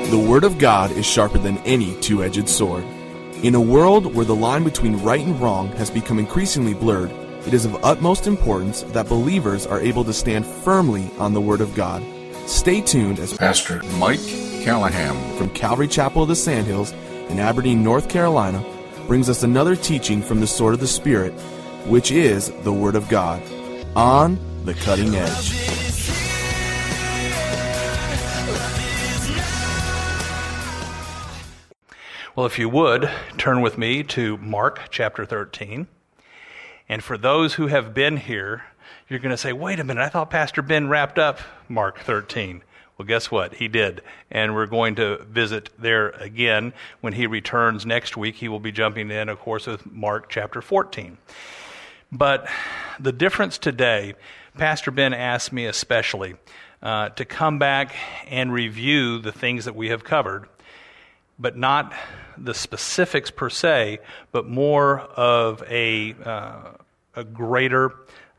The Word of God is sharper than any two-edged sword. In a world where the line between right and wrong has become increasingly blurred, it is of utmost importance that believers are able to stand firmly on the Word of God. Stay tuned as Pastor Mike Callahan from Calvary Chapel of the Sandhills in Aberdeen, North Carolina, brings us another teaching from the Sword of the Spirit, which is the Word of God, on the cutting edge. Well, if you would, turn with me to Mark chapter 13. And for those who have been here, you're going to say, wait a minute, I thought Pastor Ben wrapped up Mark 13. Well, guess what? He did. And we're going to visit there again. When he returns next week, he will be jumping in, of course, with Mark chapter 14. But the difference today, Pastor Ben asked me especially to come back and review the things that we have covered, but not the specifics per se, but more of a greater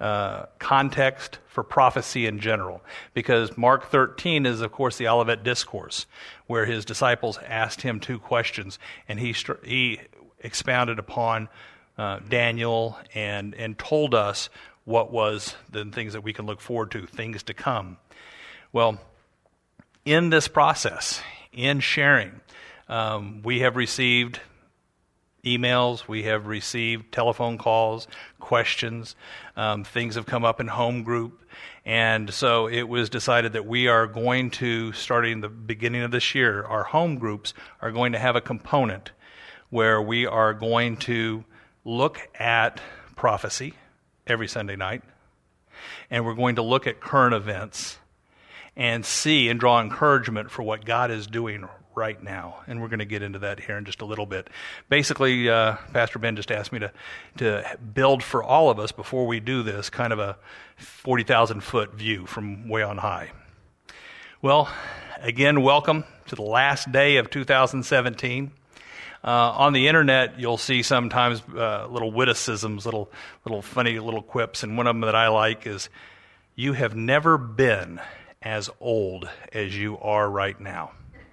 context for prophecy in general. Because Mark 13 is, of course, the Olivet Discourse, where his disciples asked him two questions, and he expounded upon Daniel and told us what was the things that we can look forward to, things to come. Well, in this process, in sharing, we have received emails, we have received telephone calls, questions, things have come up in home group, and so it was decided that we are going to, starting the beginning of this year, our home groups are going to have a component where we are going to look at prophecy every Sunday night, and we're going to look at current events and see and draw encouragement for what God is doing right now. And we're going to get into that here in just a little bit. Basically, Pastor Ben just asked me to build for all of us, before we do this, kind of a 40,000-foot view from way on high. Well, again, welcome to the last day of 2017. On the internet, you'll see sometimes little witticisms, little funny little quips, and one of them that I like is, "You have never been as old as you are right now.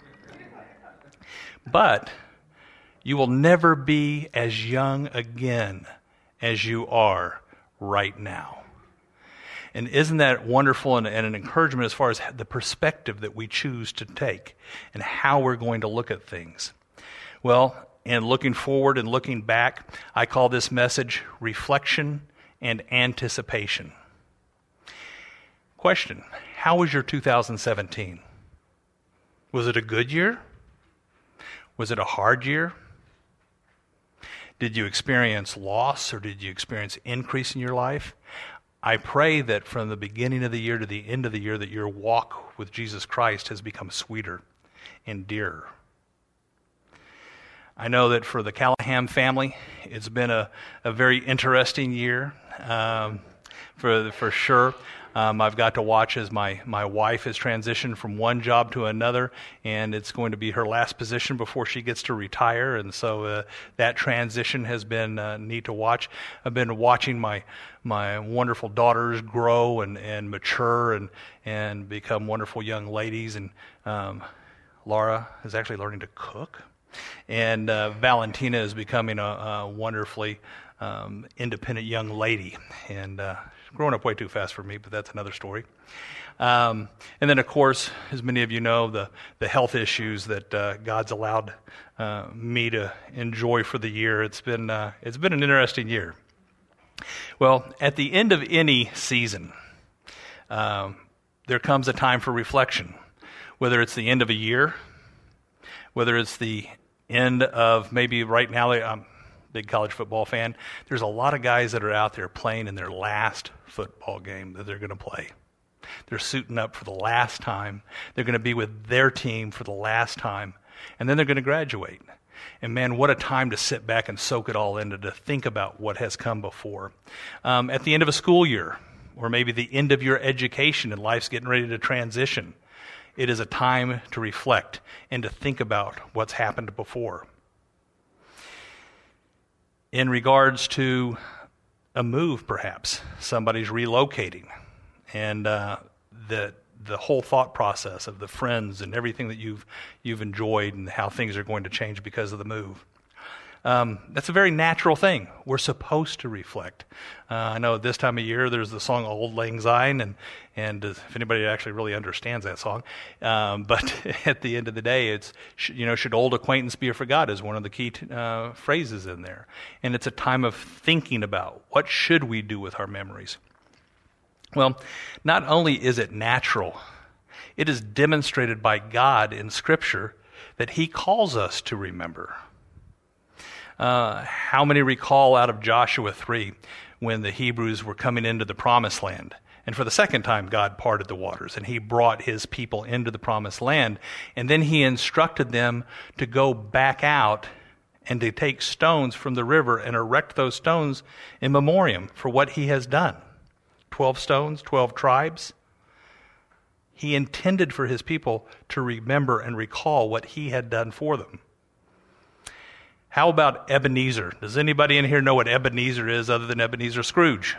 But you will never be as young again as you are right now." And isn't that wonderful and an encouragement as far as the perspective that we choose to take and how we're going to look at things? Well, in looking forward and looking back, I call this message reflection and anticipation. Question: how was your 2017? Was it a good year? Was it a hard year? Did you experience loss, or did you experience increase in your life? I pray that from the beginning of the year to the end of the year, that your walk with Jesus Christ has become sweeter and dearer. I know that for the Callahan family, it's been a very interesting year, for sure. I've got to watch as my wife has transitioned from one job to another, and it's going to be her last position before she gets to retire, and so that transition has been neat to watch. I've been watching my wonderful daughters grow and mature and become wonderful young ladies, and Laura is actually learning to cook, and Valentina is becoming a wonderfully independent young lady, and growing up way too fast for me, but that's another story. And then, of course, as many of you know, the health issues that God's allowed me to enjoy for the year. It's been an interesting year. Well, at the end of any season, there comes a time for reflection, whether it's the end of a year, whether it's the end of, maybe right now, I'm a big college football fan. There's a lot of guys that are out there playing in their last football game that they're going to play. They're suiting up for the last time. They're going to be with their team for the last time, and then they're going to graduate. And man, what a time to sit back and soak it all in, to think about what has come before. At the end of a school year, or maybe the end of your education and life's getting ready to transition, it is a time to reflect and to think about what's happened before. In regards to a move, perhaps, somebody's relocating, and the whole thought process of the friends and everything that you've enjoyed and how things are going to change because of the move. That's a very natural thing. We're supposed to reflect. I know this time of year there's the song "Auld Lang Syne," and if anybody actually really understands that song, but at the end of the day, it's should old acquaintance be forgot is one of the key phrases in there, and it's a time of thinking about what should we do with our memories. Well, not only is it natural, it is demonstrated by God in Scripture that He calls us to remember. How many recall out of Joshua 3 when the Hebrews were coming into the promised land? And for the second time, God parted the waters and He brought His people into the promised land. And then He instructed them to go back out and to take stones from the river and erect those stones in memoriam for what He has done. 12 stones, 12 tribes. He intended for His people to remember and recall what He had done for them. How about Ebenezer? Does anybody in here know what Ebenezer is other than Ebenezer Scrooge?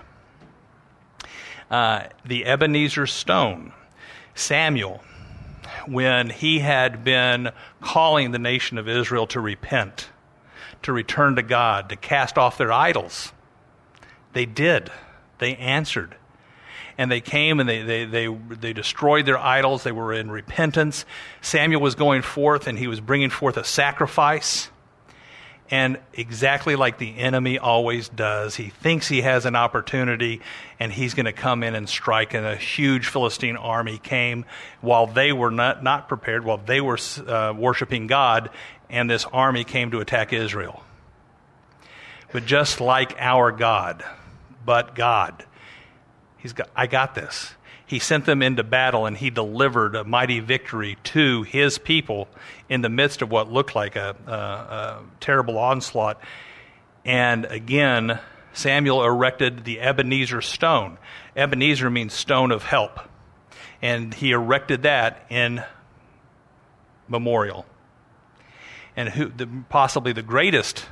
The Ebenezer stone. Samuel, when he had been calling the nation of Israel to repent, to return to God, to cast off their idols, they did. They answered. And they came and they destroyed their idols. They were in repentance. Samuel was going forth and he was bringing forth a sacrifice. And exactly like the enemy always does, he thinks he has an opportunity and he's going to come in and strike. And a huge Philistine army came while they were not prepared, while they were worshiping God, and this army came to attack Israel. But just like our God, but God, I got this. He sent them into battle and He delivered a mighty victory to His people in the midst of what looked like a terrible onslaught. And again, Samuel erected the Ebenezer stone. Ebenezer means stone of help. And he erected that in memorial. And possibly the greatest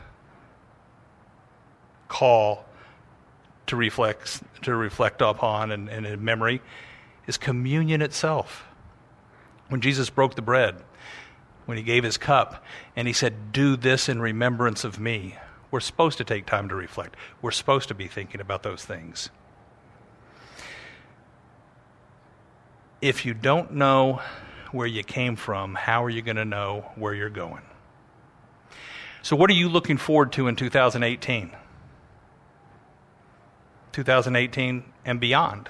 call to reflect upon and in memory is communion itself. When Jesus broke the bread, when He gave His cup, and He said, "Do this in remembrance of me." We're supposed to take time to reflect. We're supposed to be thinking about those things. If you don't know where you came from, how are you going to know where you're going? So what are you looking forward to in 2018? 2018 and beyond.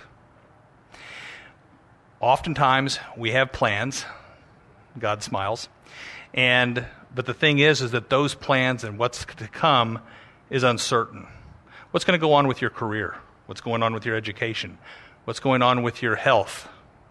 Oftentimes we have plans. God smiles. But the thing is that those plans and what's to come is uncertain. What's going to go on with your career? What's going on with your education? What's going on with your health?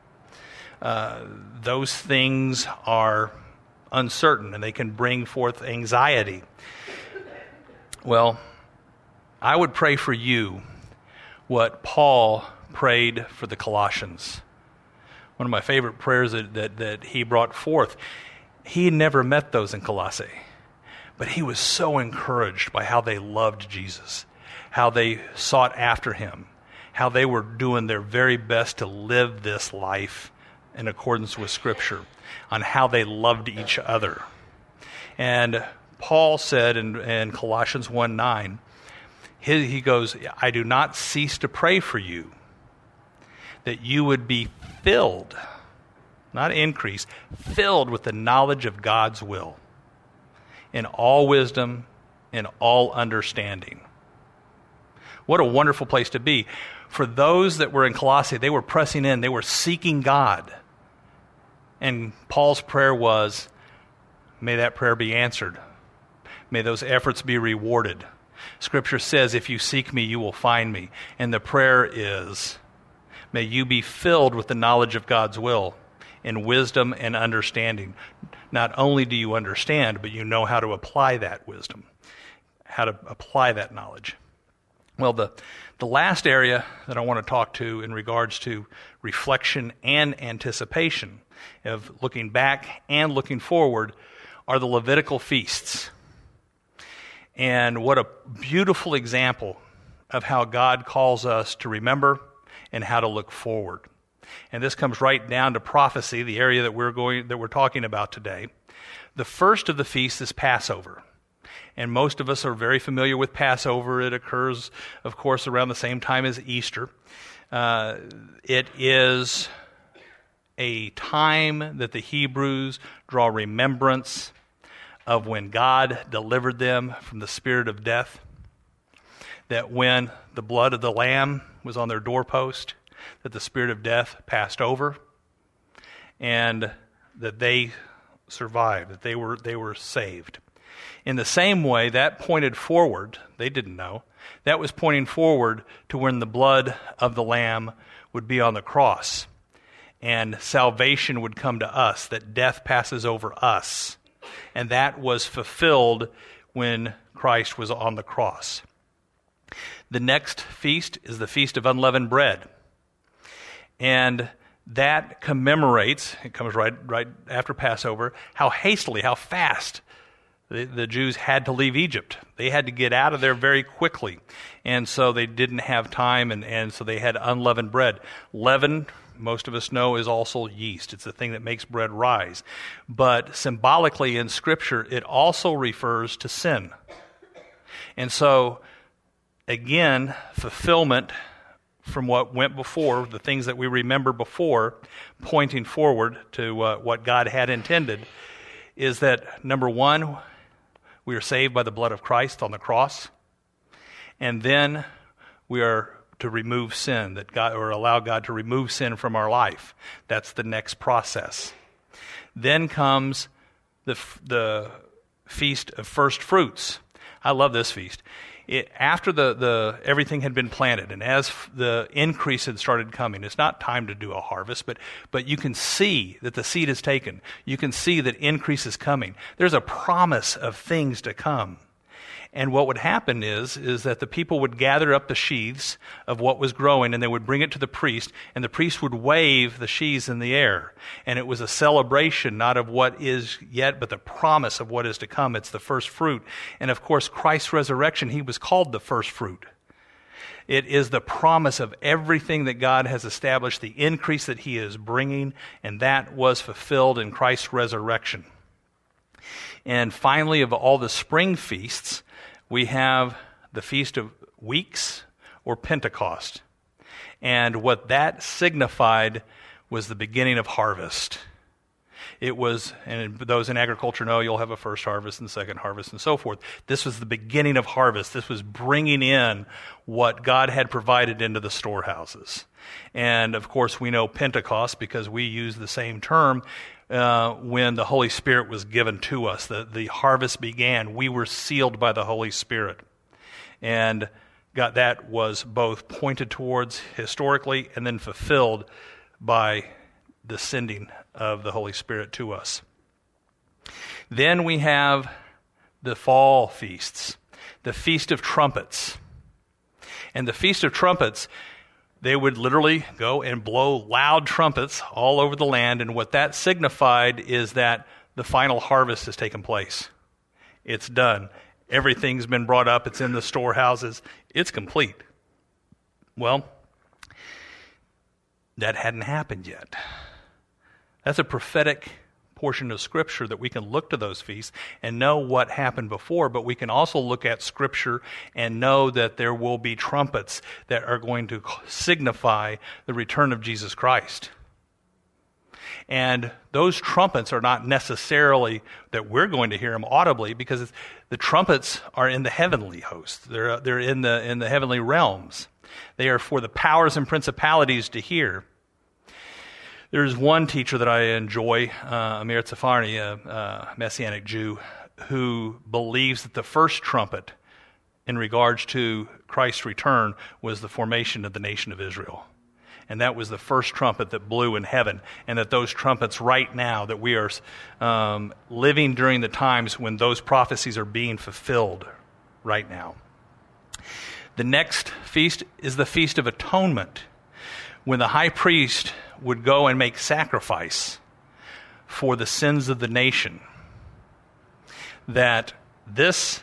Those things are uncertain and they can bring forth anxiety. Well, I would pray for you what Paul prayed for the Colossians. One of my favorite prayers that he brought forth. He never met those in Colossae, but he was so encouraged by how they loved Jesus, how they sought after Him, how they were doing their very best to live this life in accordance with Scripture, on how they loved each other. And Paul said in Colossians 1:9, he goes, "I do not cease to pray for you, that you would be filled," not increase, filled with the knowledge of God's will, in all wisdom, in all understanding. What a wonderful place to be. For those that were in Colossae, they were pressing in, they were seeking God. And Paul's prayer was, may that prayer be answered. May those efforts be rewarded. Scripture says, if you seek me, you will find me. And the prayer is, may you be filled with the knowledge of God's will in wisdom and understanding. Not only do you understand, but you know how to apply that wisdom, how to apply that knowledge. Well, the last area that I want to talk to in regards to reflection and anticipation of looking back and looking forward are the Levitical feasts. And what a beautiful example of how God calls us to remember and how to look forward. And this comes right down to prophecy, the area that we're talking about today. The first of the feasts is Passover. And most of us are very familiar with Passover. It occurs, of course, around the same time as Easter. It is a time that the Hebrews draw remembrance of when God delivered them from the spirit of death. That when the blood of the Lamb was on their doorpost, that the spirit of death passed over, and that they survived, that they were saved. In the same way, that pointed forward, they didn't know, that was pointing forward to when the blood of the Lamb would be on the cross, and salvation would come to us, that death passes over us. And that was fulfilled when Christ was on the cross. The next feast is the Feast of Unleavened Bread. And that commemorates, it comes right after Passover, how hastily, how fast the Jews had to leave Egypt. They had to get out of there very quickly. And so they didn't have time, and so they had unleavened bread. Leaven, most of us know, is also yeast. It's the thing that makes bread rise. But symbolically in Scripture, it also refers to sin. And so, again, fulfillment from what went before, the things that we remember before, pointing forward to what God had intended, is that, number one, we are saved by the blood of Christ on the cross, and then we are to remove sin, that God, or allow God to remove sin from our life. That's the next process. Then comes the Feast of First Fruits. I love this feast. After the everything had been planted, and as the increase had started coming, it's not time to do a harvest, but you can see that the seed is taken. You can see that increase is coming. There's a promise of things to come. And what would happen is that the people would gather up the sheaves of what was growing, and they would bring it to the priest, and the priest would wave the sheaves in the air. And it was a celebration, not of what is yet, but the promise of what is to come. It's the first fruit. And of course, Christ's resurrection, he was called the first fruit. It is the promise of everything that God has established, the increase that he is bringing, and that was fulfilled in Christ's resurrection. And finally, of all the spring feasts, we have the Feast of Weeks, or Pentecost. And what that signified was the beginning of harvest. It was, and those in agriculture know, you'll have a first harvest and second harvest and so forth. This was the beginning of harvest. This was bringing in what God had provided into the storehouses. And of course, we know Pentecost because we use the same term when the Holy Spirit was given to us. The harvest began. We were sealed by the Holy Spirit. And God, that was both pointed towards historically and then fulfilled by the sending of the Holy Spirit to us. Then we have the fall feasts, the Feast of Trumpets. And the Feast of Trumpets, they would literally go and blow loud trumpets all over the land, and what that signified is that the final harvest has taken place. It's done. Everything's been brought up. It's in the storehouses. It's complete. Well, that hadn't happened yet. That's a prophetic portion of Scripture that we can look to those feasts and know what happened before, but we can also look at Scripture and know that there will be trumpets that are going to signify the return of Jesus Christ. And those trumpets are not necessarily that we're going to hear them audibly, because the trumpets are in the heavenly host. They're in the heavenly realms. They are for the powers and principalities to hear. There's one teacher that I enjoy, Amir Tsarfati, a Messianic Jew, who believes that the first trumpet in regards to Christ's return was the formation of the nation of Israel. And that was the first trumpet that blew in heaven. And that those trumpets right now, that we are living during the times when those prophecies are being fulfilled right now. The next feast is the Feast of Atonement, when the high priest would go and make sacrifice for the sins of the nation. That this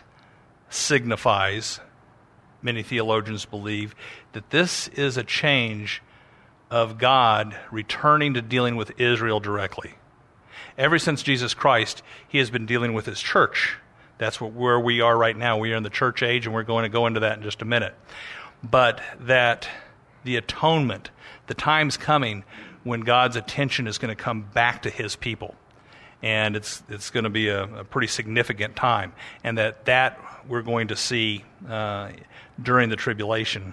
signifies, many theologians believe, that this is a change of God returning to dealing with Israel directly. Ever since Jesus Christ, he has been dealing with his church. That's where we are right now. We are in the church age, and we're going to go into that in just a minute. But that the atonement, the time's coming when God's attention is going to come back to his people. And it's going to be a pretty significant time. And that we're going to see during the tribulation.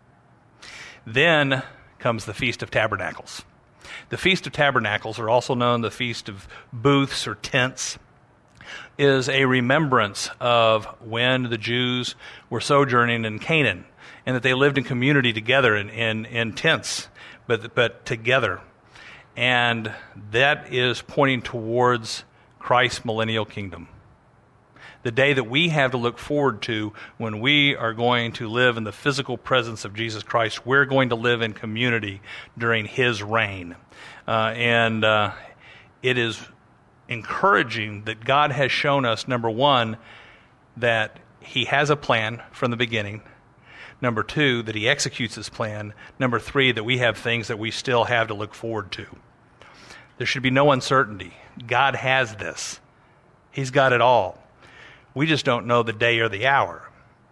Then comes the Feast of Tabernacles. The Feast of Tabernacles, or also known the Feast of Booths or Tents, is a remembrance of when the Jews were sojourning in Canaan and that they lived in community together in tents, but together. And that is pointing towards Christ's millennial kingdom. The day that we have to look forward to when we are going to live in the physical presence of Jesus Christ. We're going to live in community during his reign. And it is encouraging that God has shown us, number one, that he has a plan from the beginning. Number two, that he executes his plan. Number three, that we have things that we still have to look forward to. There should be no uncertainty. God has this. He's got it all. We just don't know the day or the hour.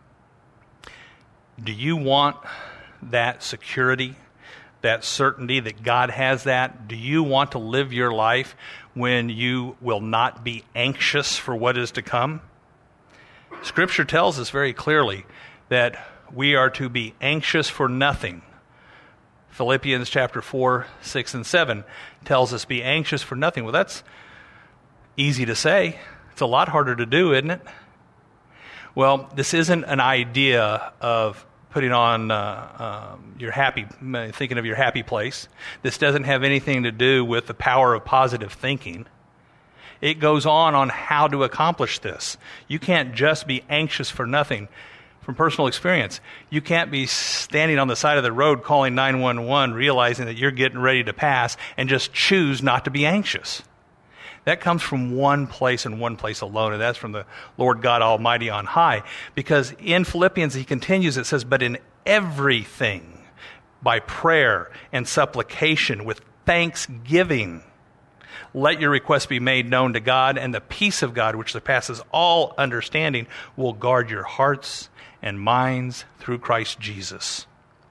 Do you want that security, that certainty that God has that? Do you want to live your life when you will not be anxious for what is to come? Scripture tells us very clearly that we are to be anxious for nothing. Philippians chapter 4, 6, and 7 tells us be anxious for nothing. Well, that's easy to say. It's a lot harder to do, isn't it? Well, this isn't an idea of putting on thinking of your happy place. This doesn't have anything to do with the power of positive thinking. It goes on how to accomplish this. You can't just be anxious for nothing. From personal experience, you can't be standing on the side of the road calling 911, realizing that you're getting ready to pass, and just choose not to be anxious. That comes from one place and one place alone, and that's from the Lord God Almighty on high. Because in Philippians, he continues, it says, but in everything, by prayer and supplication, with thanksgiving, let your requests be made known to God, and the peace of God, which surpasses all understanding, will guard your hearts and minds through Christ Jesus.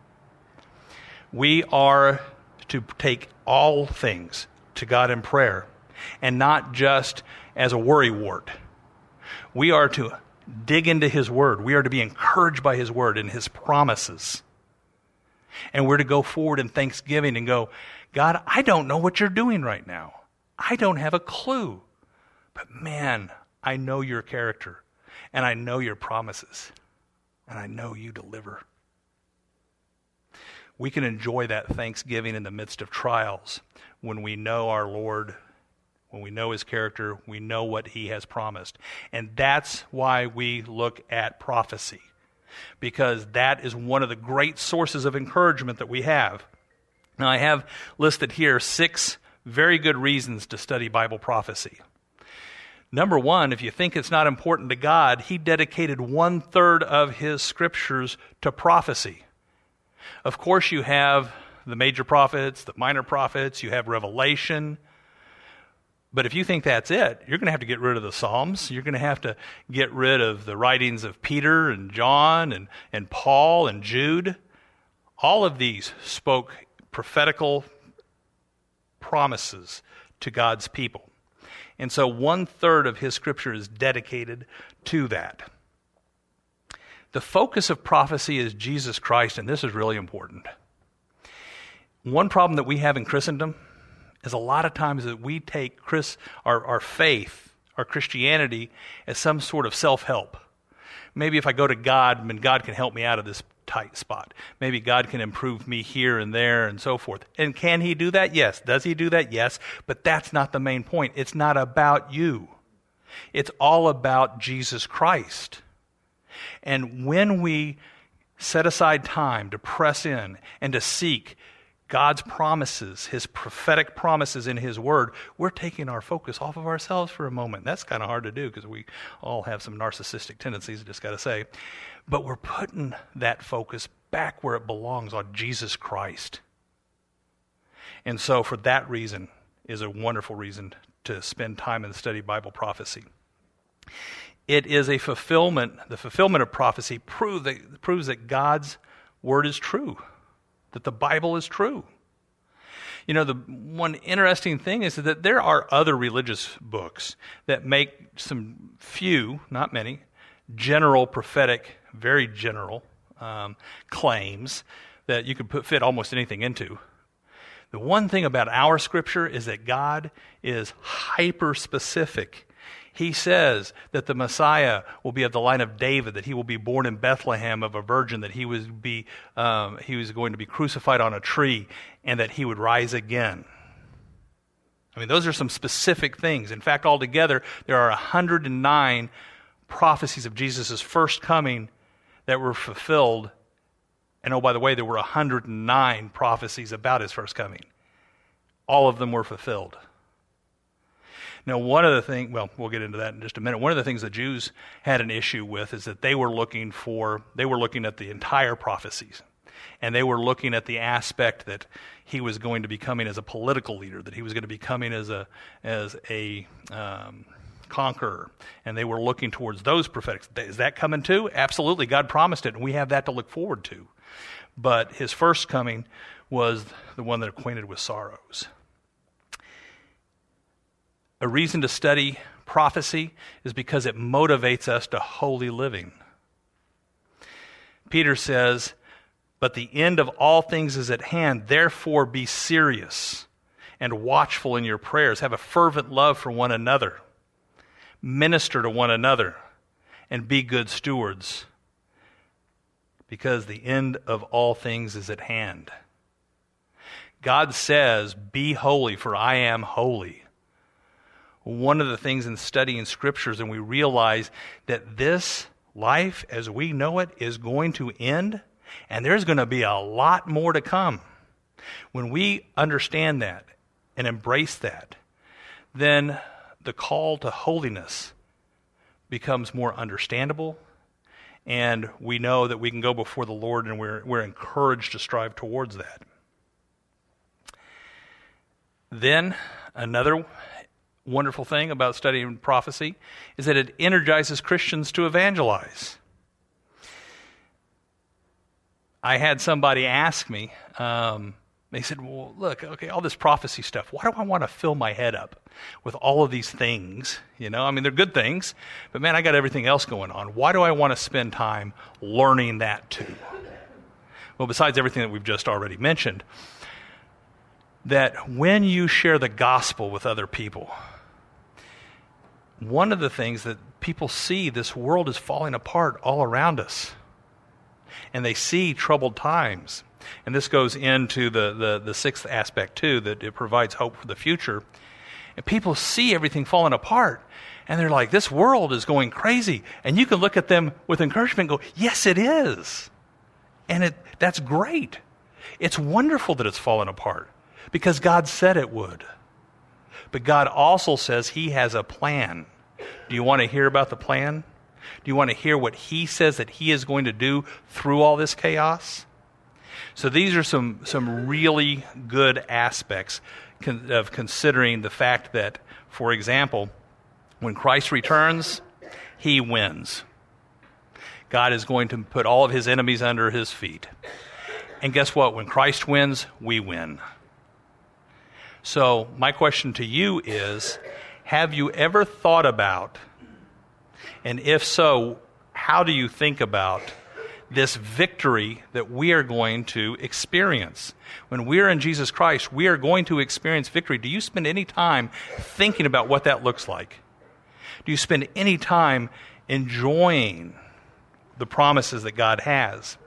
We are to take all things to God in prayer, and not just as a worrywart. We are to dig into his word. We are to be encouraged by his word and his promises. And we're to go forward in thanksgiving and go, God, I don't know what you're doing right now. I don't have a clue. But man, I know your character, and I know your promises, and I know you deliver. We can enjoy that thanksgiving in the midst of trials when we know our Lord, when we know his character, we know what he has promised. And that's why we look at prophecy, because that is one of the great sources of encouragement that we have. Now, I have listed here 6 very good reasons to study Bible prophecy. Number one, if you think it's not important to God, he dedicated 1/3 of his scriptures to prophecy. Of course, you have the major prophets, the minor prophets, you have Revelation. But if you think that's it, you're going to have to get rid of the Psalms. You're going to have to get rid of the writings of Peter and John and Paul and Jude. All of these spoke prophetical promises to God's people. And so 1/3 of his scripture is dedicated to that. The focus of prophecy is Jesus Christ, and this is really important. One problem that we have in Christendom is a lot of times that we take our faith, our Christianity, as some sort of self-help. Maybe if I go to God, then God can help me out of this tight spot. Maybe God can improve me here and there and so forth. And can he do that? Yes. Does he do that? Yes. But that's not the main point. It's not about you. It's all about Jesus Christ. And when we set aside time to press in and to seek God's promises, his prophetic promises in his word, we're taking our focus off of ourselves for a moment. That's kind of hard to do because we all have some narcissistic tendencies, I just got to say. But we're putting that focus back where it belongs, on Jesus Christ. And so for that reason is a wonderful reason to spend time in the study of Bible prophecy. It is a fulfillment. The fulfillment of prophecy proves that God's word is true, that the Bible is true. You know, the one interesting thing is that there are other religious books that make some few, not many, general prophetic, very general claims that you could fit almost anything into. The one thing about our Scripture is that God is hyper-specific. He says that the Messiah will be of the line of David, that he will be born in Bethlehem of a virgin, that he was going to be crucified on a tree, and that he would rise again. I mean, those are some specific things. In fact, altogether, there are 109 prophecies of Jesus' first coming that were fulfilled. And oh, by the way, there were 109 prophecies about his first coming. All of them were fulfilled. Now, one of the things, well, we'll get into that in just a minute. One of the things the Jews had an issue with is that they were looking at the entire prophecies. And they were looking at the aspect that he was going to be coming as a political leader, that he was going to be coming as a conqueror. And they were looking towards those prophetics. Is that coming too? Absolutely. God promised it, and we have that to look forward to. But his first coming was the one that acquainted with sorrows. A reason to study prophecy is because it motivates us to holy living. Peter says, "But the end of all things is at hand. Therefore be serious and watchful in your prayers. Have a fervent love for one another. Minister to one another and be good stewards, because the end of all things is at hand." God says, "Be holy, for I am holy." One of the things in studying scriptures, and we realize that this life as we know it is going to end, and there's going to be a lot more to come. When we understand that and embrace that, then the call to holiness becomes more understandable, and we know that we can go before the Lord, and we're encouraged to strive towards that. Then another wonderful thing about studying prophecy is that it energizes Christians to evangelize. I had somebody ask me, they said, "Well, look, okay, all this prophecy stuff, why do I want to fill my head up with all of these things? You know, I mean, they're good things, but man, I got everything else going on. Why do I want to spend time learning that too?" Well, besides everything that we've just already mentioned, that when you share the gospel with other people, one of the things that people see, this world is falling apart all around us. And they see troubled times. And this goes into the sixth aspect too, that it provides hope for the future. And people see everything falling apart. And they're like, this world is going crazy. And you can look at them with encouragement and go, yes, it is. And that's great. It's wonderful that it's fallen apart, because God said it would. But God also says he has a plan. Do you want to hear about the plan? Do you want to hear what he says that he is going to do through all this chaos? So these are some really good aspects of considering the fact that, for example, when Christ returns, he wins. God is going to put all of his enemies under his feet. And guess what? When Christ wins, we win. So my question to you is, have you ever thought about, and if so, how do you think about this victory that we are going to experience? When we are in Jesus Christ, we are going to experience victory. Do you spend any time thinking about what that looks like? Do you spend any time enjoying the promises that God has?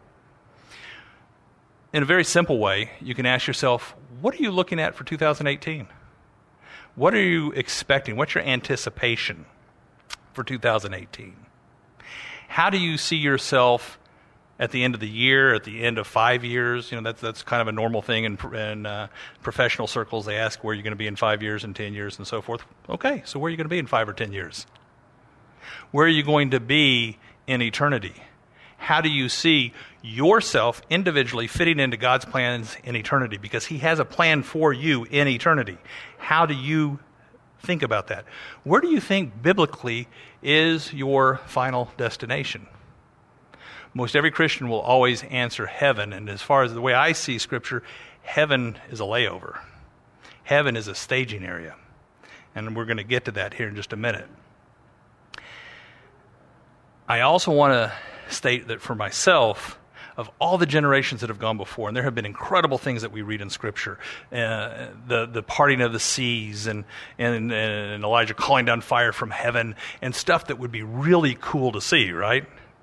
In a very simple way, you can ask yourself, what are you looking at for 2018? What are you expecting? What's your anticipation for 2018? How do you see yourself at the end of the year, at the end of 5 years? You know, that's kind of a normal thing in professional circles. They ask where you're going to be in 5 years and 10 years and so forth. Okay, so where are you going to be in 5 or 10 years? Where are you going to be in eternity? How do you see yourself individually fitting into God's plans in eternity? Because he has a plan for you in eternity. How do you think about that? Where do you think biblically is your final destination? Most every Christian will always answer heaven, and as far as the way I see Scripture, heaven is a layover. Heaven is a staging area, and we're going to get to that here in just a minute. I also want to state that for myself, of all the generations that have gone before, and there have been incredible things that we read in Scripture, the parting of the seas, and Elijah calling down fire from heaven, and stuff that would be really cool to see, right?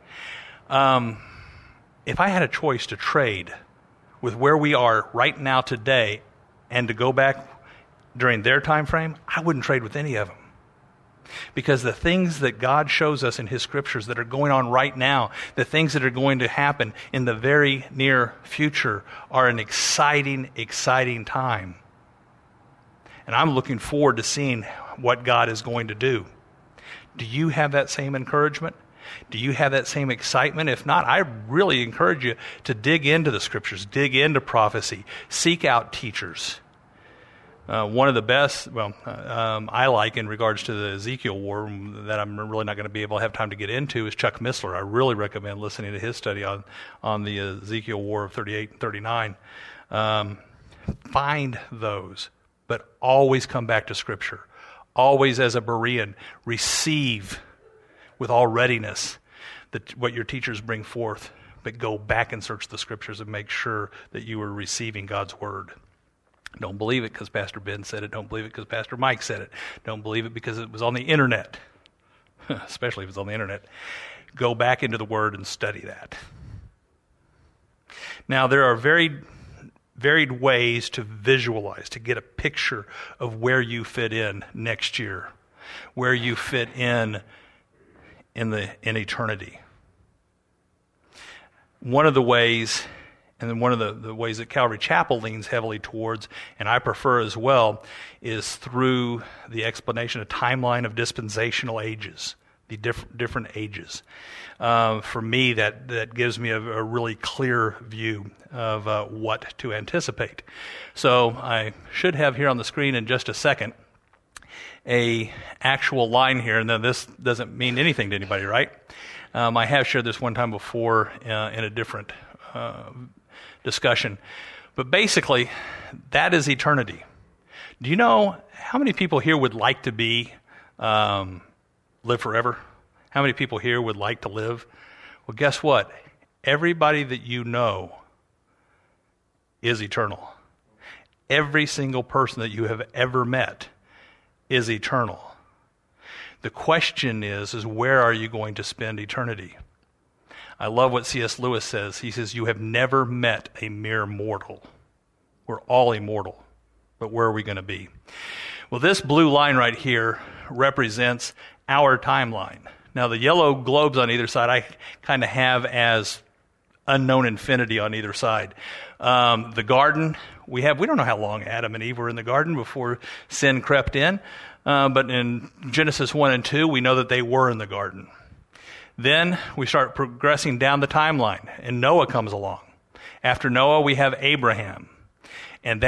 If I had a choice to trade with where we are right now today and to go back during their time frame, I wouldn't trade with any of them. Because the things that God shows us in his scriptures that are going on right now, the things that are going to happen in the very near future, are an exciting, exciting time. And I'm looking forward to seeing what God is going to do. Do you have that same encouragement? Do you have that same excitement? If not, I really encourage you to dig into the scriptures, dig into prophecy, seek out teachers. One of the best, I like in regards to the Ezekiel war that I'm really not going to be able to have time to get into is Chuck Missler. I really recommend listening to his study on the Ezekiel war of 38 and 39. Find those, but always come back to Scripture. Always as a Berean, receive with all readiness what your teachers bring forth, but go back and search the Scriptures and make sure that you are receiving God's Word. Don't believe it because Pastor Ben said it. Don't believe it because Pastor Mike said it. Don't believe it because it was on the internet, especially if it's on the internet. Go back into the Word and study that. Now, there are varied ways to visualize, to get a picture of where you fit in next year, where you fit in eternity. One of the ways, and then one of the ways that Calvary Chapel leans heavily towards, and I prefer as well, is through the explanation, a timeline of dispensational ages, the different ages. For me, that gives me a really clear view of what to anticipate. So I should have here on the screen in just a second a actual line here, and then this doesn't mean anything to anybody, right? I have shared this one time before in a different discussion. But basically, that is eternity. Do you know how many people here would like to live forever? How many people here would like to live? Well, guess what? Everybody that you know is eternal. Every single person that you have ever met is eternal. The question is where are you going to spend eternity? I love what C.S. Lewis says. He says, you have never met a mere mortal. We're all immortal, but where are we going to be? Well, this blue line right here represents our timeline. Now, the yellow globes on either side I kind of have as unknown infinity on either side. The garden, we don't know how long Adam and Eve were in the garden before sin crept in, but in Genesis 1 and 2, we know that they were in the garden. Then we start progressing down the timeline, and Noah comes along. After Noah, we have Abraham. And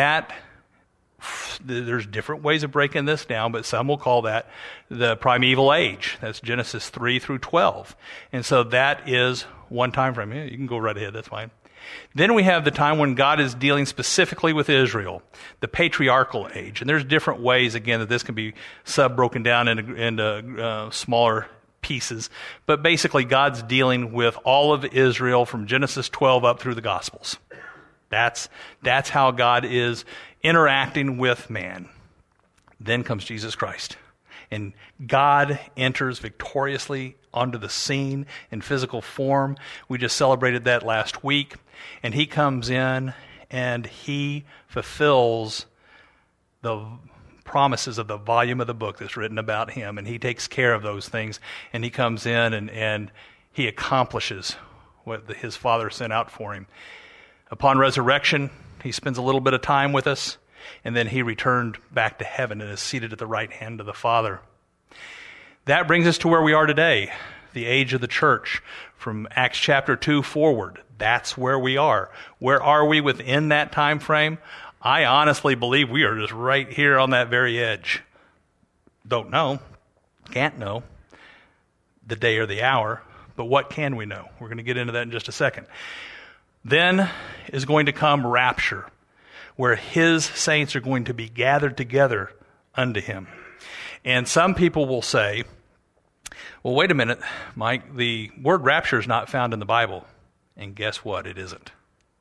there's different ways of breaking this down, but some will call that the primeval age. That's Genesis 3 through 12. And so that is one time frame. Yeah, you can go right ahead, that's fine. Then we have the time when God is dealing specifically with Israel, the patriarchal age. And there's different ways, again, that this can be broken down into smaller pieces. But basically, God's dealing with all of Israel from Genesis 12 up through the Gospels. That's how God is interacting with man. Then comes Jesus Christ. And God enters victoriously onto the scene in physical form. We just celebrated that last week. And he comes in and he fulfills the promises of the volume of the book that's written about him. And he takes care of those things. And he comes in and he accomplishes what his Father sent out for him. Upon resurrection, he spends a little bit of time with us, and then he returned back to heaven and is seated at the right hand of the Father. That brings us to where we are today, the age of the church from Acts chapter 2 forward. That's where we are. Where are we within that time frame? I honestly believe we are just right here on that very edge. Don't know. Can't know the day or the hour. But what can we know? We're going to get into that in just a second. Then is going to come rapture, where his saints are going to be gathered together unto him. And some people will say, well, wait a minute, Mike, the word rapture is not found in the Bible. And guess what? It isn't.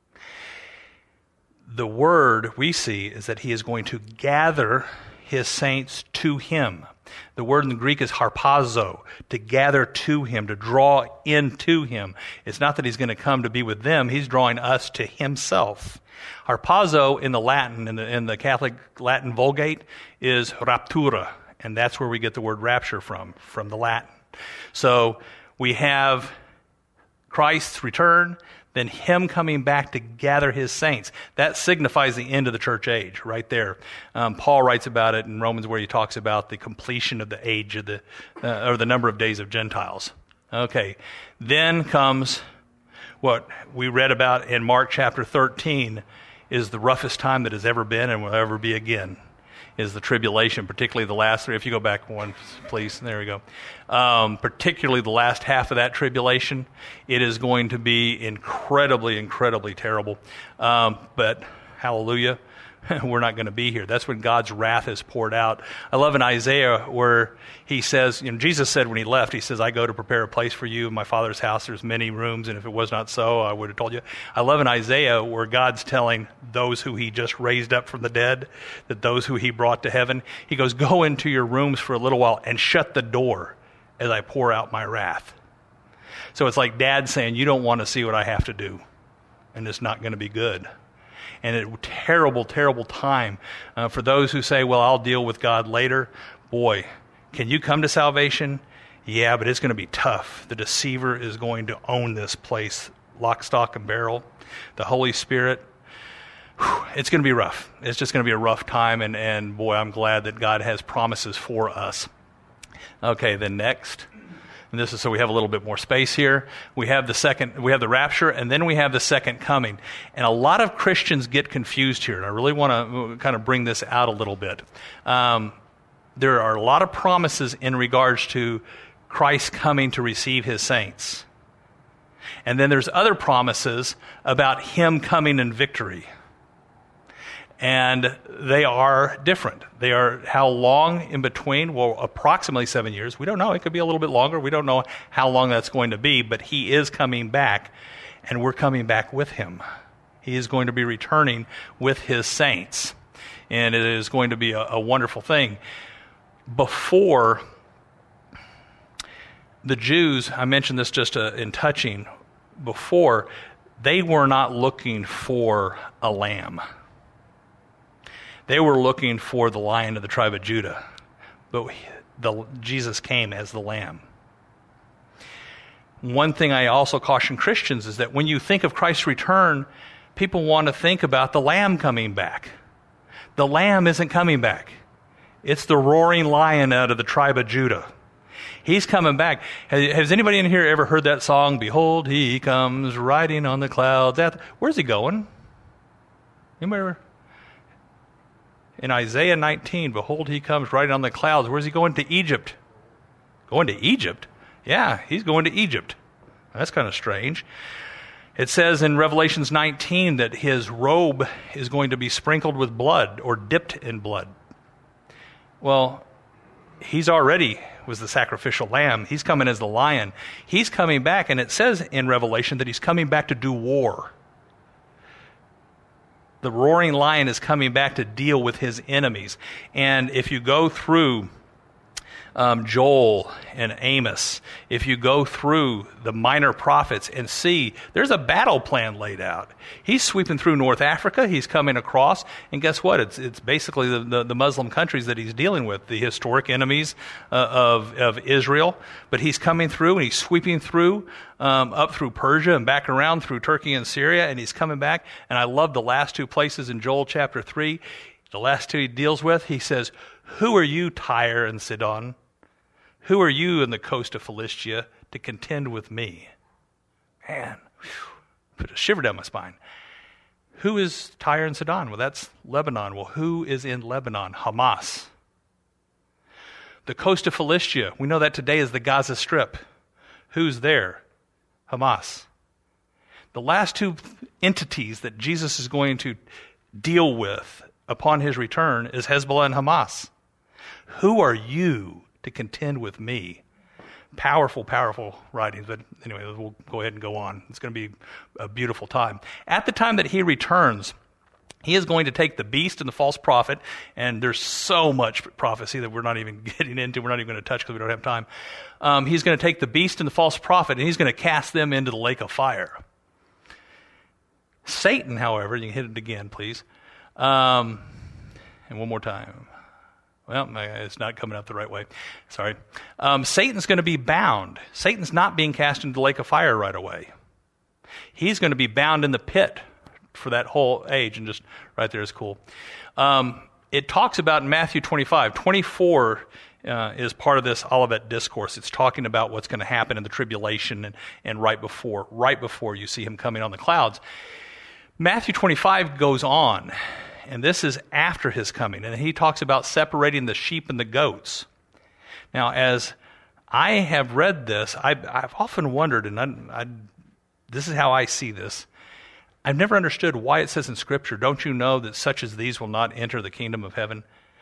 The word we see is that he is going to gather his saints to him. The word in the Greek is harpazo, to gather to him, to draw into him. It's not that he's going to come to be with them. He's drawing us to himself. Harpazo in the Latin, in the Catholic Latin Vulgate, is raptura, and that's where we get the word rapture from the Latin. So we have Christ's return, then him coming back to gather his saints. That signifies the end of the church age right there. Paul writes about it in Romans where he talks about the completion of the age of or the number of days of Gentiles. Okay, then comes what we read about in Mark chapter 13 is the roughest time that has ever been and will ever be again. Is the tribulation, particularly the last three. If you go back one, please. There we go. Particularly the last half of that tribulation, it is going to be incredibly, incredibly terrible. But hallelujah, we're not going to be here. That's when God's wrath is poured out. I love in Isaiah where he says, Jesus said when he left, he says, I go to prepare a place for you. In my Father's house there's many rooms, and if it was not so, I would have told you. I love in Isaiah where God's telling those who he just raised up from the dead, that those who he brought to heaven, he goes, go into your rooms for a little while and shut the door as I pour out my wrath. So it's like Dad saying, you don't want to see what I have to do, and it's not going to be good. And a terrible, terrible time for those who say, well, I'll deal with God later. Boy, can you come to salvation? Yeah, but it's going to be tough. The deceiver is going to own this place, lock, stock, and barrel. The Holy Spirit, it's going to be rough. It's just going to be a rough time, and boy, I'm glad that God has promises for us. Okay, then next. And this is so we have a little bit more space here. We have the rapture, and then we have the second coming. And a lot of Christians get confused here, and I really want to kind of bring this out a little bit. There are a lot of promises in regards to Christ coming to receive his saints. And then there's other promises about him coming in victory. And they are different. They are how long in between? Well, approximately 7 years. We don't know. It could be a little bit longer. We don't know how long that's going to be, but he is coming back, and we're coming back with him. He is going to be returning with his saints, and it is going to be a wonderful thing. Before, the Jews, I mentioned this just in touching, before, they were not looking for a lamb. They were looking for the Lion of the tribe of Judah, but Jesus came as the Lamb. One thing I also caution Christians is that when you think of Christ's return, people want to think about the Lamb coming back. The Lamb isn't coming back. It's the roaring lion out of the tribe of Judah. He's coming back. Has anybody in here ever heard that song, Behold, he comes riding on the clouds? Where's he going? Anybody ever? In Isaiah 19, behold, he comes riding on the clouds. Where's he going? To Egypt. Going to Egypt? Yeah, he's going to Egypt. That's kind of strange. It says in Revelations 19 that his robe is going to be sprinkled with blood or dipped in blood. Well, he's already was the sacrificial lamb. He's coming as the lion. He's coming back, and it says in Revelation that he's coming back to do war. The roaring lion is coming back to deal with his enemies. And if you go through Joel and Amos, if you go through the minor prophets and see, there's a battle plan laid out. He's sweeping through North Africa. He's coming across. And guess what? It's basically the Muslim countries that he's dealing with, the historic enemies of Israel. But he's coming through, and he's sweeping through up through Persia and back around through Turkey and Syria, and he's coming back. And I love the last two places in Joel chapter 3. The last two he deals with, he says, who are you, Tyre and Sidon? Who are you in the coast of Philistia to contend with me? Man, put a shiver down my spine. Who is Tyre and Sidon? Well, that's Lebanon. Well, who is in Lebanon? Hamas. The coast of Philistia, we know that today is the Gaza Strip. Who's there? Hamas. The last two entities that Jesus is going to deal with upon his return is Hezbollah and Hamas. Who are you to contend with me? Powerful, powerful writings. But anyway, we'll go ahead and go on. It's going to be a beautiful time. At the time that he returns, he is going to take the beast and the false prophet, and there's so much prophecy that we're not even getting into. We're not even going to touch because we don't have time. He's going to take the beast and the false prophet, and he's going to cast them into the lake of fire. Satan, however, you can hit it again, please. And one more time. Well, it's not coming up the right way. Sorry. Satan's going to be bound. Satan's not being cast into the lake of fire right away. He's going to be bound in the pit for that whole age. And just right there is cool. It talks about in Matthew 25. 24 is part of this Olivet Discourse. It's talking about what's going to happen in the tribulation and right before you see him coming on the clouds. Matthew 25 goes on. And this is after his coming. And he talks about separating the sheep and the goats. Now, as I have read this, I've often wondered, and this is how I see this. I've never understood why it says in Scripture, don't you know that such as these will not enter the kingdom of heaven?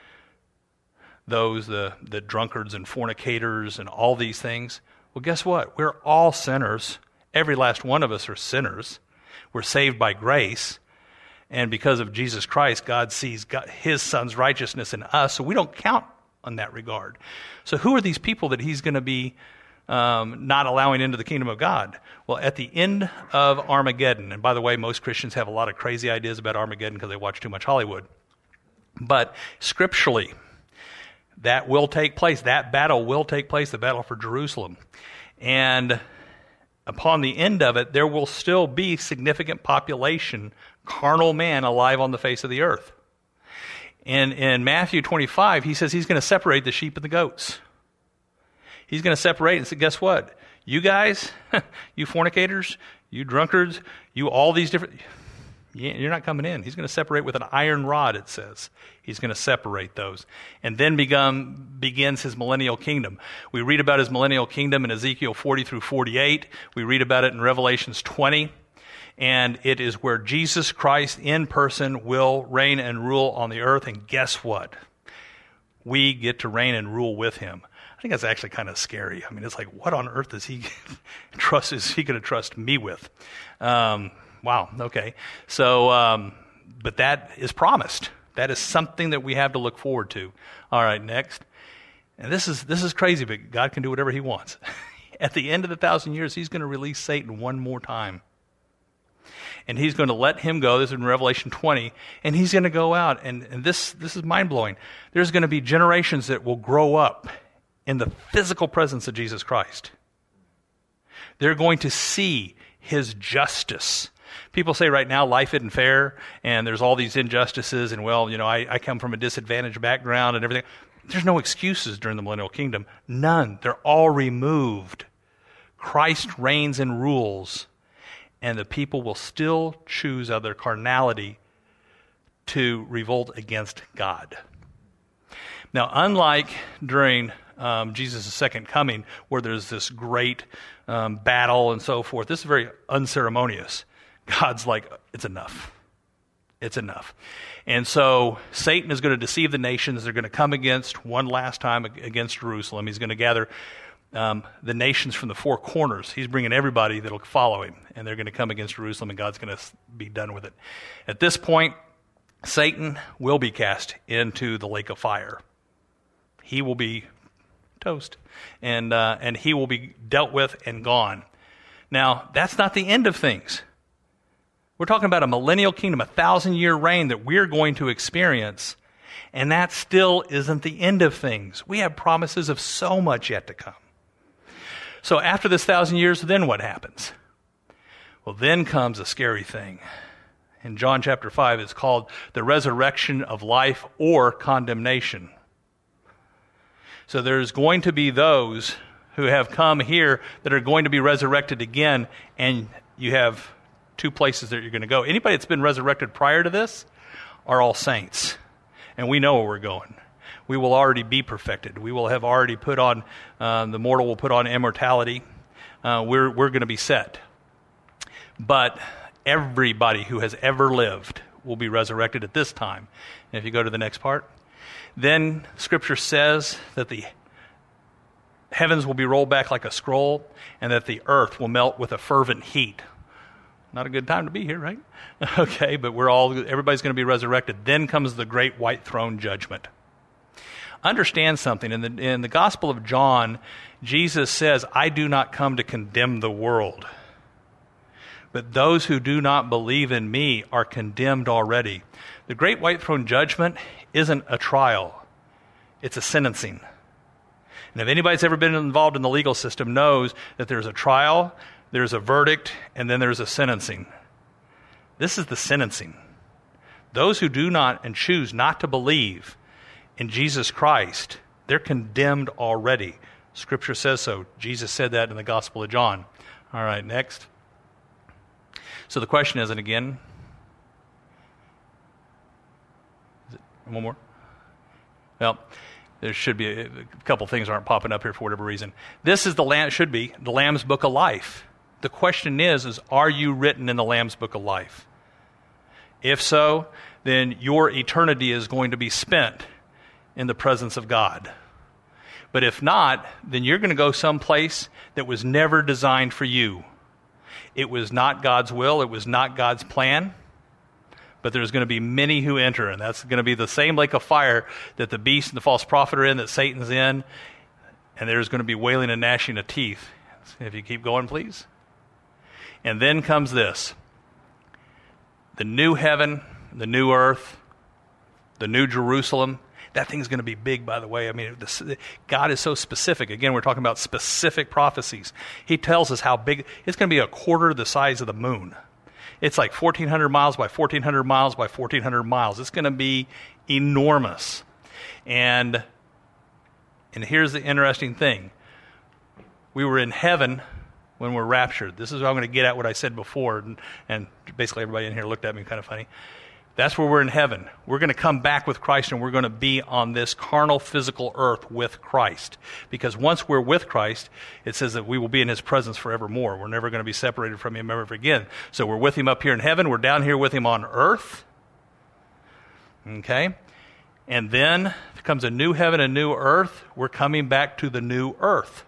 Those, the drunkards and fornicators and all these things. Well, guess what? We're all sinners. Every last one of us are sinners. We're saved by grace. And because of Jesus Christ, God sees his son's righteousness in us, so we don't count on that regard. So who are these people that he's going to be not allowing into the kingdom of God? Well, at the end of Armageddon, and by the way, most Christians have a lot of crazy ideas about Armageddon because they watch too much Hollywood. But scripturally, that will take place. That battle will take place, the battle for Jerusalem. And upon the end of it, there will still be significant population, carnal man alive on the face of the earth. And in Matthew 25, he says he's going to separate the sheep and the goats. He's going to separate and say, guess what? You guys, you fornicators, you drunkards, you all these different... You're not coming in. He's going to separate with an iron rod, it says. He's going to separate those. And then begins his millennial kingdom. We read about his millennial kingdom in Ezekiel 40 through 48. We read about it in Revelations 20. And it is where Jesus Christ in person will reign and rule on the earth. And guess what? We get to reign and rule with him. I think that's actually kind of scary. I mean, it's like, what on earth is he going to trust me with? Wow, okay. So, but that is promised. That is something that we have to look forward to. All right, next. And this is crazy, but God can do whatever he wants. At the end of the 1,000 years, he's going to release Satan one more time. And he's going to let him go. This is in Revelation 20. And he's going to go out. And this is mind-blowing. There's going to be generations that will grow up in the physical presence of Jesus Christ. They're going to see his justice. People say right now life isn't fair and there's all these injustices and, well, you know, I come from a disadvantaged background and everything. There's no excuses during the millennial kingdom. None. They're all removed. Christ reigns and rules, and the people will still choose out of their carnality to revolt against God. Now, unlike during Jesus' second coming, where there's this great battle and so forth, this is very unceremonious. God's like, it's enough. It's enough. And so Satan is going to deceive the nations. They're going to come against one last time against Jerusalem. He's going to gather the nations from the four corners. He's bringing everybody that will follow him, and they're going to come against Jerusalem, and God's going to be done with it. At this point, Satan will be cast into the lake of fire. He will be toast, and he will be dealt with and gone. Now, that's not the end of things. We're talking about a millennial kingdom, 1,000-year reign that we're going to experience, and that still isn't the end of things. We have promises of so much yet to come. So after this 1,000 years, then what happens? Well, then comes a scary thing. In John chapter 5, it's called the resurrection of life or condemnation. So there's going to be those who have come here that are going to be resurrected again, and you have two places that you're going to go. Anybody that's been resurrected prior to this are all saints, and we know where we're going. We will already be perfected. We will have already put on, the mortal will put on immortality. We're going to be set. But everybody who has ever lived will be resurrected at this time. And if you go to the next part, then Scripture says that the heavens will be rolled back like a scroll, and that the earth will melt with a fervent heat. Not a good time to be here, right? Okay, but everybody's going to be resurrected. Then comes the great white throne judgment. Understand something. In the Gospel of John, Jesus says, "I do not come to condemn the world, but those who do not believe in me are condemned already." The great white throne judgment isn't a trial. It's a sentencing. And if anybody's ever been involved in the legal system knows that there's a trial, there's a verdict, and then there's a sentencing. This is the sentencing. Those who do not and choose not to believe in Jesus Christ, they're condemned already. Scripture says so. Jesus said that in the Gospel of John. All right, next. So the question is, and again, one more? Well, there should be a couple things aren't popping up here for whatever reason. This is should be the Lamb's Book of Life. The question is, are you written in the Lamb's Book of Life? If so, then your eternity is going to be spent in the presence of God. But if not, then you're going to go someplace that was never designed for you. It was not God's will. It was not God's plan. But there's going to be many who enter, and that's going to be the same lake of fire that the beast and the false prophet are in, that Satan's in, and there's going to be wailing and gnashing of teeth. If you keep going, please. And then comes this. The new heaven, the new earth, the new Jerusalem. That thing's going to be big, by the way. I mean, God is so specific. Again, we're talking about specific prophecies. He tells us how big. It's going to be a quarter the size of the moon. It's like 1,400 miles by 1,400 miles by 1,400 miles. It's going to be enormous. And here's the interesting thing. We were in heaven when we're raptured. This is what I'm going to get at what I said before. And basically everybody in here looked at me kind of funny. That's where we're in heaven. We're going to come back with Christ, and we're going to be on this carnal, physical earth with Christ. Because once we're with Christ, it says that we will be in His presence forevermore. We're never going to be separated from Him ever again. So we're with Him up here in heaven. We're down here with Him on earth. Okay? And then comes a new heaven, a new earth. We're coming back to the new earth.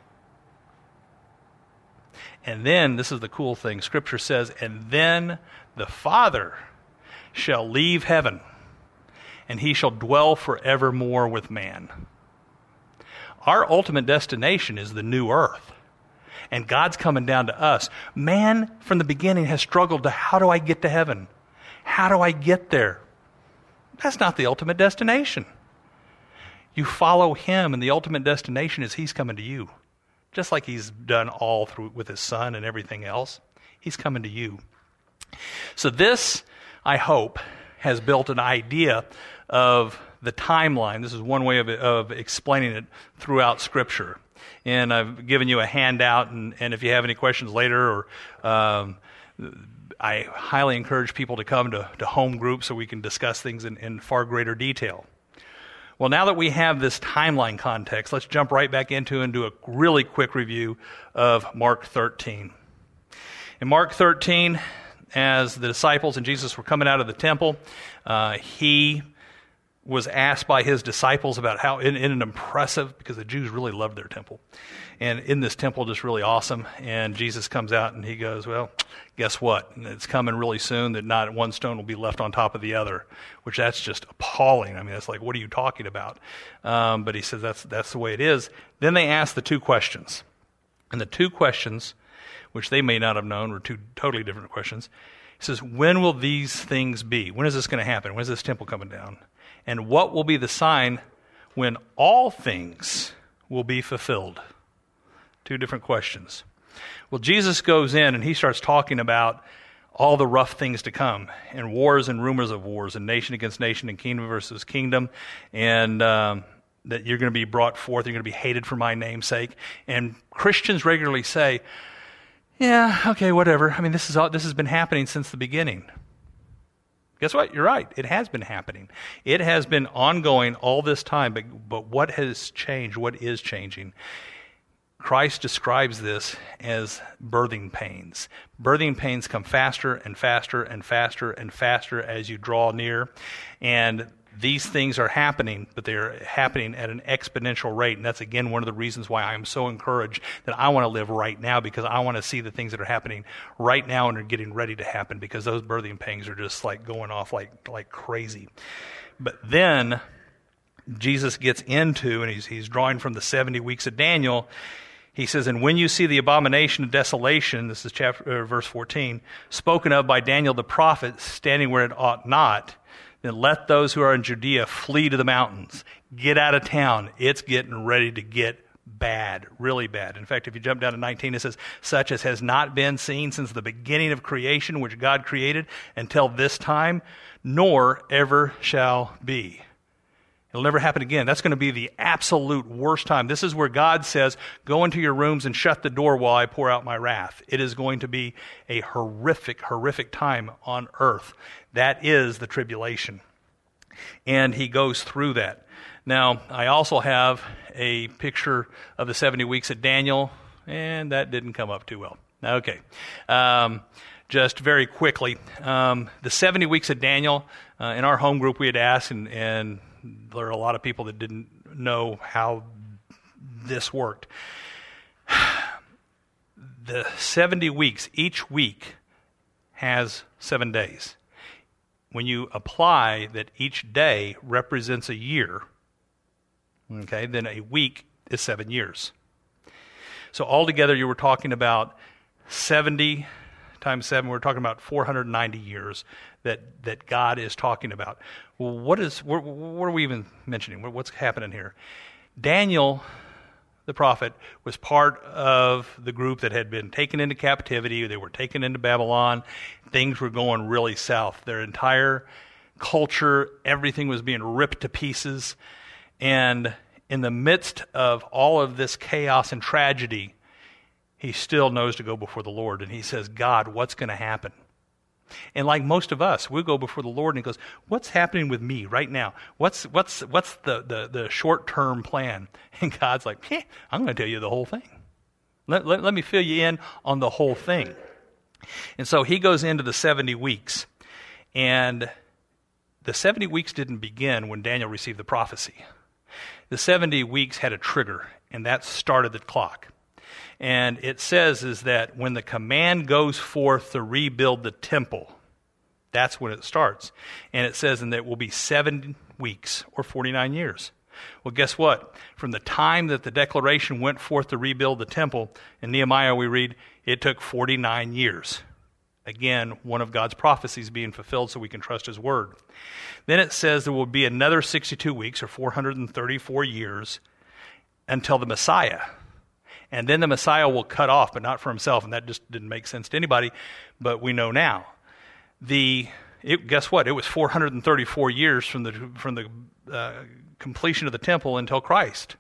And then, this is the cool thing, Scripture says, and then the Father shall leave heaven, and He shall dwell forevermore with man. Our ultimate destination is the new earth, and God's coming down to us. Man, from the beginning, has struggled to, how do I get to heaven? How do I get there? That's not the ultimate destination. You follow Him, and the ultimate destination is He's coming to you. Just like He's done all through with His Son and everything else. He's coming to you. So this, I hope, has built an idea of the timeline. This is one way of explaining it throughout Scripture. And I've given you a handout, and if you have any questions later, or I highly encourage people to come to home groups so we can discuss things in far greater detail. Well, now that we have this timeline context, let's jump right back into and do a really quick review of Mark 13. In Mark 13, as the disciples and Jesus were coming out of the temple, He was asked by His disciples about how, in an impressive, because the Jews really loved their temple, and in this temple, just really awesome, and Jesus comes out and He goes, well, guess what? It's coming really soon that not one stone will be left on top of the other, which that's just appalling. I mean, it's like, what are you talking about? But He says that's the way it is. Then they ask the two questions, and the two questions, which they may not have known, were two totally different questions. He says, when will these things be? When is this going to happen? When is this temple coming down? And what will be the sign when all things will be fulfilled? Two different questions. Well, Jesus goes in and He starts talking about all the rough things to come, and wars and rumors of wars, and nation against nation, and kingdom versus kingdom. And that you're going to be brought forth, you're going to be hated for my name's sake. And Christians regularly say, yeah, okay, whatever. I mean, this has been happening since the beginning. Guess what? You're right. It has been happening. It has been ongoing all this time, but what has changed? What is changing? Christ describes this as birthing pains. Birthing pains come faster and faster and faster and faster as you draw near. And these things are happening, but they're happening at an exponential rate. And that's, again, one of the reasons why I'm so encouraged that I want to live right now, because I want to see the things that are happening right now and are getting ready to happen, because those birthing pains are just like going off like crazy. But then Jesus gets into, and he's drawing from the 70 weeks of Daniel. He says, and when you see the abomination of desolation, this is verse 14, spoken of by Daniel the prophet, standing where it ought not, then let those who are in Judea flee to the mountains. Get out of town. It's getting ready to get bad, really bad. In fact, if you jump down to 19, it says, such as has not been seen since the beginning of creation, which God created, until this time, nor ever shall be. It'll never happen again. That's going to be the absolute worst time. This is where God says, go into your rooms and shut the door while I pour out my wrath. It is going to be a horrific, horrific time on earth. That is the tribulation. And he goes through that. Now, I also have a picture of the 70 weeks of Daniel, and that didn't come up too well. Okay. Just very quickly, the 70 weeks of Daniel, in our home group we had asked, and there are a lot of people that didn't know how this worked. The 70 weeks, each week has 7 days. When you apply that each day represents a year, okay, then a week is 7 years. So altogether you were talking about 70 times 7, we're talking about 490 years that God is talking about. Well, what are we even mentioning? What's happening here? Daniel, the prophet, was part of the group that had been taken into captivity. They were taken into Babylon. Things were going really south. Their entire culture, everything was being ripped to pieces. And in the midst of all of this chaos and tragedy, he still knows to go before the Lord. And he says, God, what's going to happen? And like most of us, we go before the Lord and he goes, what's happening with me right now? What's the short-term plan? And God's like, I'm going to tell you the whole thing. Let me fill you in on the whole thing. And so he goes into the 70 weeks. And the 70 weeks didn't begin when Daniel received the prophecy. The 70 weeks had a trigger, and that started the clock. And it says is that when the command goes forth to rebuild the temple, that's when it starts. And it says, and that it will be 7 weeks or 49 years. Well, guess what? From the time that the declaration went forth to rebuild the temple, in Nehemiah we read, it took 49 years. Again, one of God's prophecies being fulfilled so we can trust his word. Then it says there will be another 62 weeks or 434 years until the Messiah. And then the Messiah will cut off, but not for himself, and that just didn't make sense to anybody, but we know now. Guess what? It was 434 years from the completion of the temple until Christ.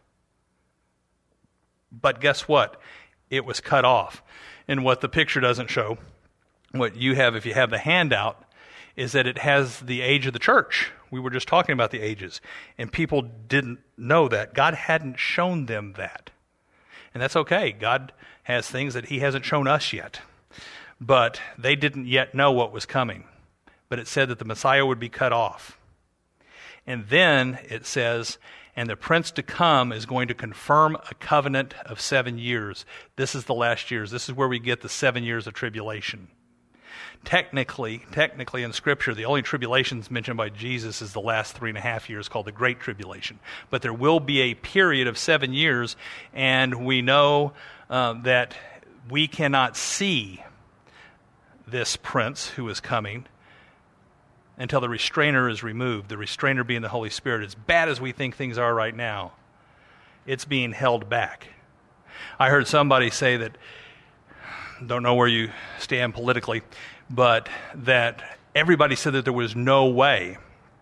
But guess what? It was cut off. And what the picture doesn't show, what you have if you have the handout, is that it has the age of the church. We were just talking about the ages, and people didn't know that. God hadn't shown them that. And that's okay. God has things that he hasn't shown us yet. But they didn't yet know what was coming. But it said that the Messiah would be cut off. And then it says, and the prince to come is going to confirm a covenant of 7 years. This is the last years. This is where we get the 7 years of tribulation. Technically in Scripture, the only tribulations mentioned by Jesus is the last 3.5 years called the Great Tribulation. But there will be a period of 7 years, and we know that we cannot see this prince who is coming until the restrainer is removed, the restrainer being the Holy Spirit. As bad as we think things are right now, it's being held back. I heard somebody say that, don't know where you stand politically, but that everybody said that there was no way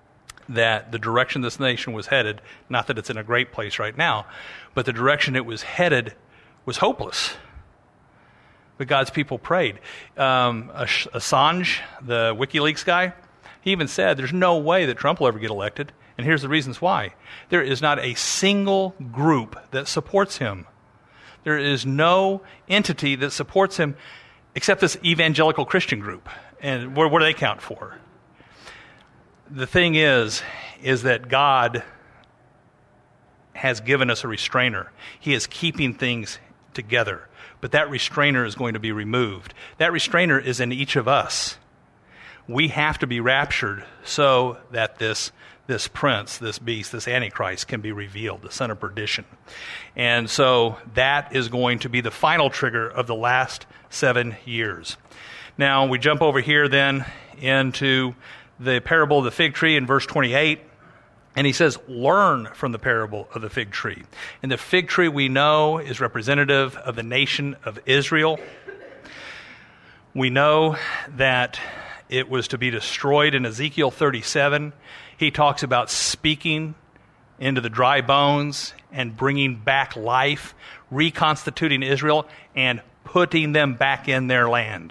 that the direction this nation was headed, not that it's in a great place right now, but the direction it was headed was hopeless. But God's people prayed. Assange, the WikiLeaks guy, he even said there's no way that Trump will ever get elected. And here's the reasons why. There is not a single group that supports him. There is no entity that supports him except this evangelical Christian group. And what do they count for? The thing is that God has given us a restrainer. He is keeping things together. But that restrainer is going to be removed. That restrainer is in each of us. We have to be raptured so that this prince, this beast, this Antichrist can be revealed, the son of perdition. And so that is going to be the final trigger of the last 7 years. Now we jump over here then into the parable of the fig tree in verse 28. And he says, learn from the parable of the fig tree. And the fig tree we know is representative of the nation of Israel. We know that it was to be destroyed in Ezekiel 37. He talks about speaking into the dry bones and bringing back life, reconstituting Israel, and putting them back in their land.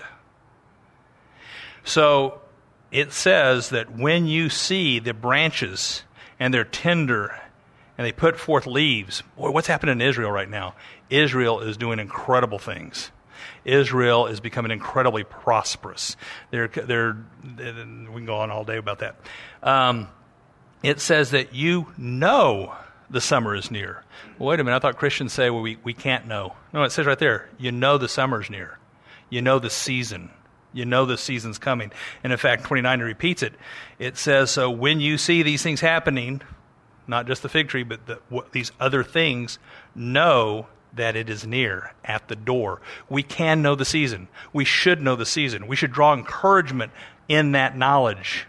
So it says that when you see the branches and they're tender, and they put forth leaves. Boy, what's happening in Israel right now? Israel is doing incredible things. Israel is becoming incredibly prosperous. We can go on all day about that. It says that you know the summer is near. Well, wait a minute, I thought Christians say, well, we can't know. No, it says right there, you know the summer's near. You know the season. You know the season's coming. And in fact, 29 repeats it. It says, so when you see these things happening, not just the fig tree, but these other things, know that it is near, at the door. We can know the season. We should know the season. We should draw encouragement in that knowledge.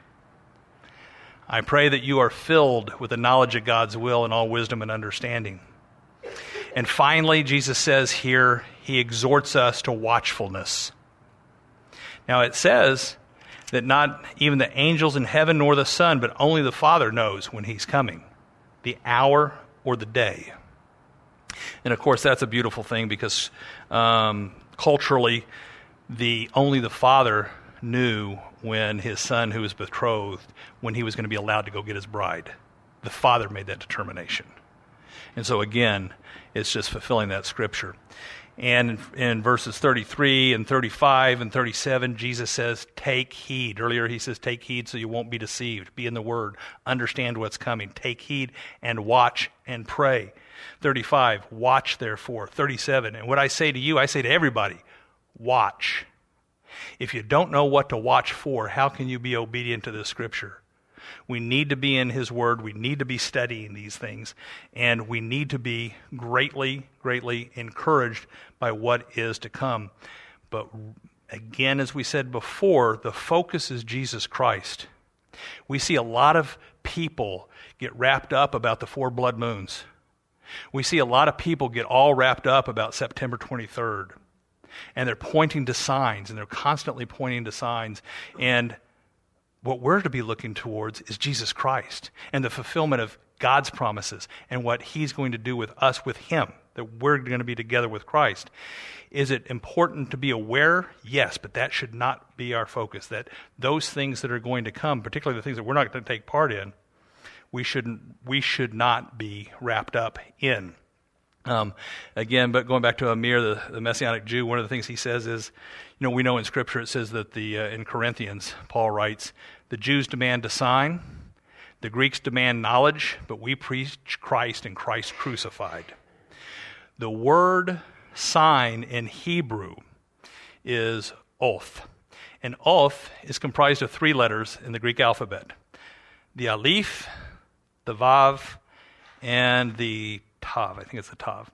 I pray that you are filled with the knowledge of God's will and all wisdom and understanding. And finally, Jesus says here, he exhorts us to watchfulness. Now it says that not even the angels in heaven nor the Son, but only the Father knows when he's coming, the hour or the day. And of course that's a beautiful thing because culturally only the Father knew when his Son who was betrothed, when he was going to be allowed to go get his bride. The Father made that determination. And so again, it's just fulfilling that scripture. And in verses 33 and 35 and 37, Jesus says, take heed. Earlier he says, take heed so you won't be deceived. Be in the Word. Understand what's coming. Take heed and watch and pray. 35, watch therefore. 37, and what I say to you, I say to everybody, watch. If you don't know what to watch for, how can you be obedient to this scripture? We need to be in his word. We need to be studying these things. And we need to be greatly, greatly encouraged by what is to come. But again, as we said before, the focus is Jesus Christ. We see a lot of people get wrapped up about the 4 blood moons. We see a lot of people get all wrapped up about September 23rd. And they're pointing to signs, and they're constantly pointing to signs. And what we're to be looking towards is Jesus Christ and the fulfillment of God's promises and what he's going to do with us, with him, that we're going to be together with Christ. Is it important to be aware? Yes, but that should not be our focus, that those things that are going to come, particularly the things that we're not going to take part in, we should not be wrapped up in. Again, but going back to Amir, the Messianic Jew, one of the things he says is, we know in Scripture it says that in Corinthians, Paul writes, the Jews demand a sign, the Greeks demand knowledge, but we preach Christ and Christ crucified. The word sign in Hebrew is oath. And oath is comprised of 3 letters in the Greek alphabet. The Aleph, the Vav, and the Tav. I think it's the Tav.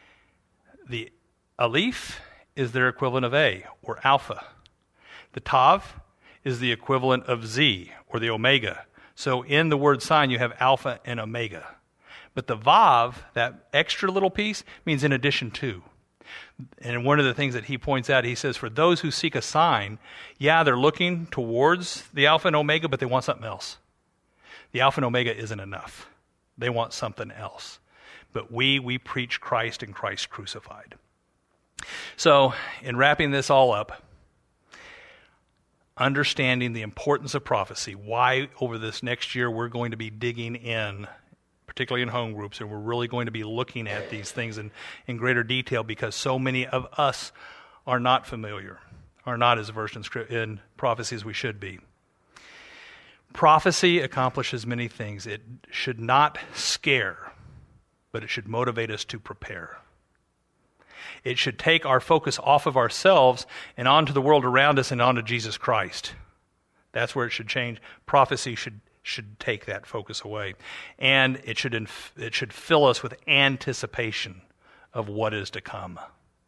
The Aleph is their equivalent of A, or Alpha. The Tav is the equivalent of Z, or the Omega. So in the word sign, you have Alpha and Omega. But the Vav, that extra little piece, means in addition to. And one of the things that he points out, he says, for those who seek a sign, they're looking towards the Alpha and Omega, but they want something else. The Alpha and Omega isn't enough. They want something else. But we preach Christ and Christ crucified. So, in wrapping this all up, understanding the importance of prophecy, why over this next year we're going to be digging in, particularly in home groups, and we're really going to be looking at these things in greater detail because so many of us are not familiar, are not as versed in prophecy as we should be. Prophecy accomplishes many things. It should not scare, but it should motivate us to prepare. It should take our focus off of ourselves and onto the world around us and onto Jesus Christ. That's where it should change. Prophecy should take that focus away. And it should fill us with anticipation of what is to come.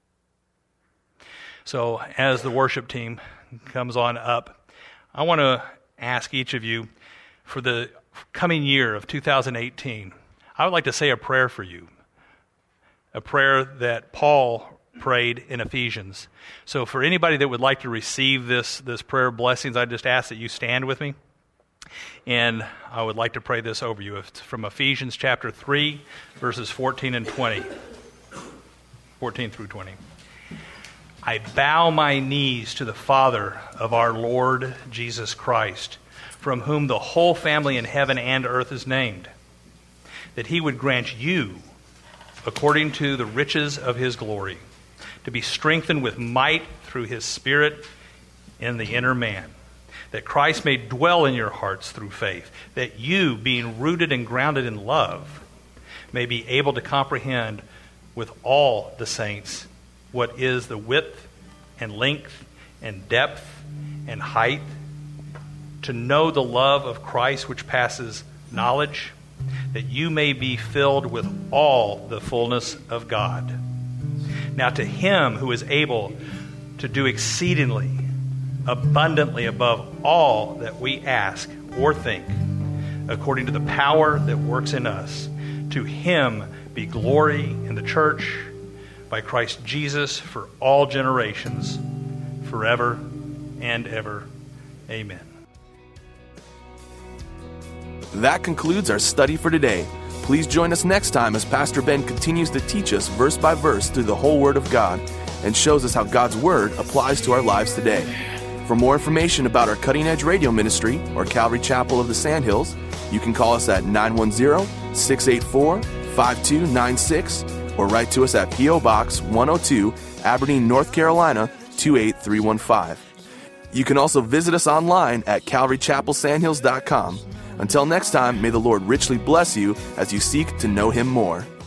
So as the worship team comes on up, I want to ask each of you for the coming year of 2018, I would like to say a prayer for you. A prayer that Paul prayed in Ephesians. So for anybody that would like to receive this prayer blessings, I just ask that you stand with me. And I would like to pray this over you. It's from Ephesians chapter 3, verses 14 and 20. 14 through 20. I bow my knees to the Father of our Lord Jesus Christ, from whom the whole family in heaven and earth is named, that he would grant you, according to the riches of his glory, to be strengthened with might through his Spirit in the inner man, that Christ may dwell in your hearts through faith, that you, being rooted and grounded in love, may be able to comprehend with all the saints what is the width and length and depth and height, to know the love of Christ which passes knowledge, that you may be filled with all the fullness of God. Now to him who is able to do exceedingly abundantly above all that we ask or think, according to the power that works in us, to him be glory in the church by Christ Jesus for all generations, forever and ever. Amen. That concludes our study for today. Please join us next time as Pastor Ben continues to teach us verse by verse through the whole Word of God and shows us how God's Word applies to our lives today. For more information about our Cutting Edge Radio Ministry or Calvary Chapel of the Sandhills, you can call us at 910-684-5296 or write to us at P.O. Box 102, Aberdeen, North Carolina 28315. You can also visit us online at calvarychapelsandhills.com. Until next time, may the Lord richly bless you as you seek to know Him more.